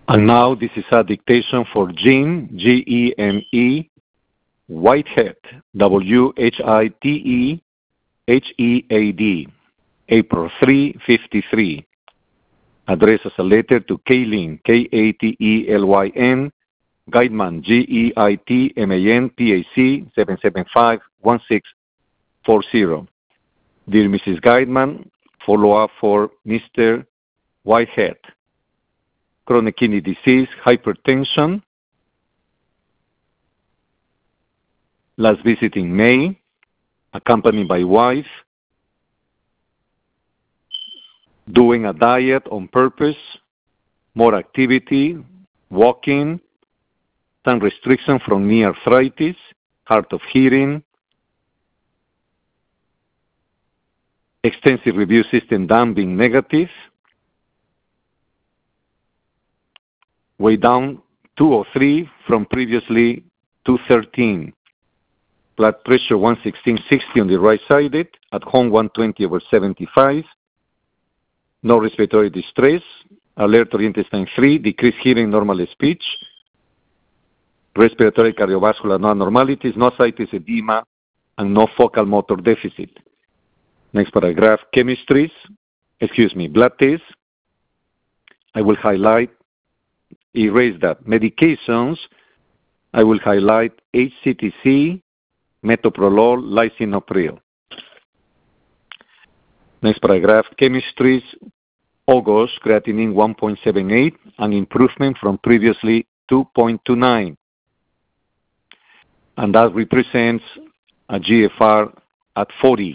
And now this is a dictation for Gene, Gene, Whitehead, Whitehead, April 3, 53. Addressed as a letter to Kaylin, Katelyn, Guideman, Geitman, PAC 775-1640. Dear Mrs. Guideman, follow-up for Mr. Whitehead. Chronic kidney disease, hypertension. Last visit in May, accompanied by wife. Doing a diet on purpose, more activity, walking, some restriction from knee arthritis, hard of hearing, extensive review system done being negative, way down 203 from previously 213, blood pressure 116/60 on the right sided, at home 120/75, no respiratory distress, alert or intestine free, decreased hearing, normal speech, respiratory cardiovascular no abnormalities, no ascites edema, and no focal motor deficit. Next paragraph, blood test. I will highlight, erase that. Medications, I will highlight HCTC, metoprolol, lisinopril. Next paragraph, chemistries, August, creatinine 1.78, an improvement from previously 2.29. And that represents a GFR at 40.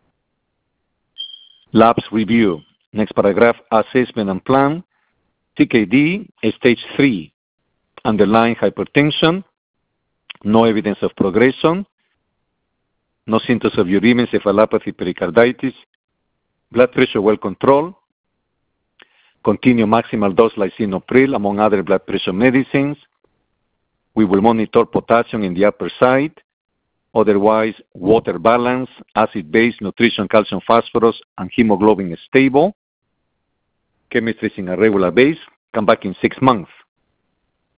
Labs review. Next paragraph, assessment and plan. CKD, stage 3, underlying hypertension, no evidence of progression, no symptoms of uremia, encephalopathy, pericarditis, blood pressure well controlled, continue maximal dose lisinopril among other blood pressure medicines. We will monitor potassium in the upper side, otherwise water balance, acid-base, nutrition, calcium, phosphorus, and hemoglobin is stable. Chemistry is in a regular base. Come back in 6 months.